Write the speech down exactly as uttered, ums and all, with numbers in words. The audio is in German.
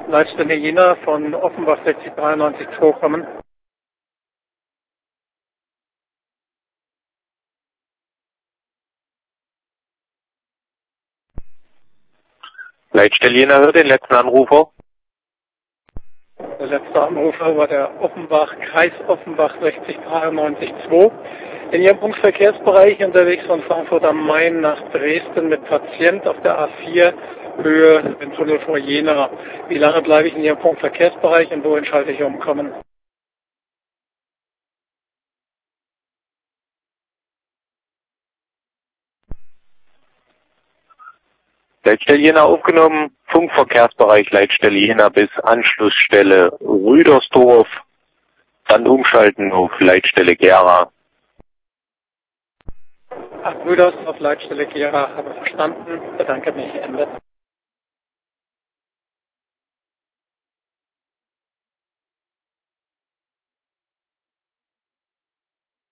Leitstelle Jena von Offenbach sechzig dreiundneunzig zwei kommen. Leitstelle Jena hört den letzten Anrufer. Der letzte Anrufer war der Offenbach, Kreis Offenbach sechzig dreiundneunzig zwei. In Ihrem Punktverkehrsbereich unterwegs von Frankfurt am Main nach Dresden mit Patient auf der A vier Höhe im Tunnel vor Jena. Wie lange bleibe ich in Ihrem Punktverkehrsbereich und wohin schalte ich um? Kommen. Leitstelle Jena aufgenommen, Funkverkehrsbereich Leitstelle Jena bis Anschlussstelle Rüdersdorf, dann umschalten auf Leitstelle Gera. Ach, Rüders auf Leitstelle Gera, habe verstanden. Bedanke mich. Ende.